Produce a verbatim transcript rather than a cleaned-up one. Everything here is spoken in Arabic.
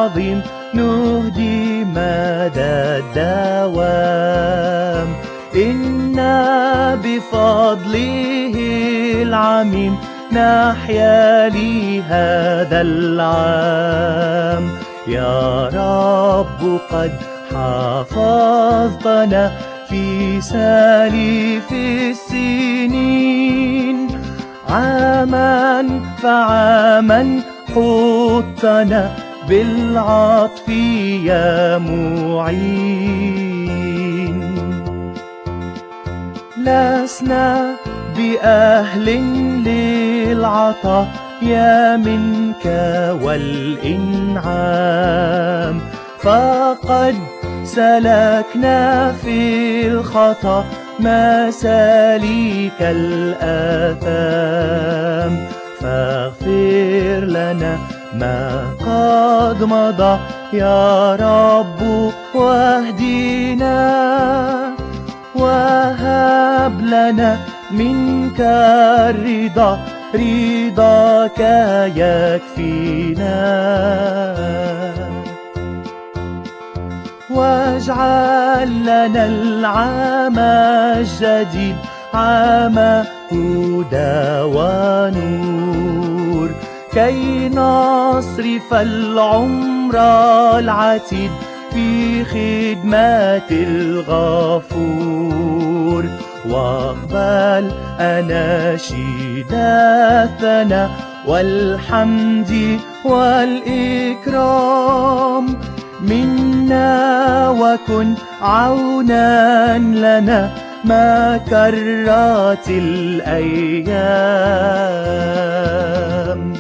العظيم نهدي مدى الدوام. إنا بفضله العميم نحيا لهذا العام. يا رب قد حفظتنا في سالف السنين، عاما فعاما حطنا بالعطف يا معين. لسنا بأهل للعطاء يا منك والإنعام، فقد سلكنا في الخطا مسالك الآثام. فاغفر لنا ما قد مضى يا رب واهدنا، وهب لنا منك الرضا، رضاك يكفينا. واجعل لنا العام الجديد عام هدى ونور، كي نصرف العمر العتيد في خدمة الغفور. واقبل أناشيد الثناء والحمد والإكرام منا، وكن عونا لنا ما كرت الأيام.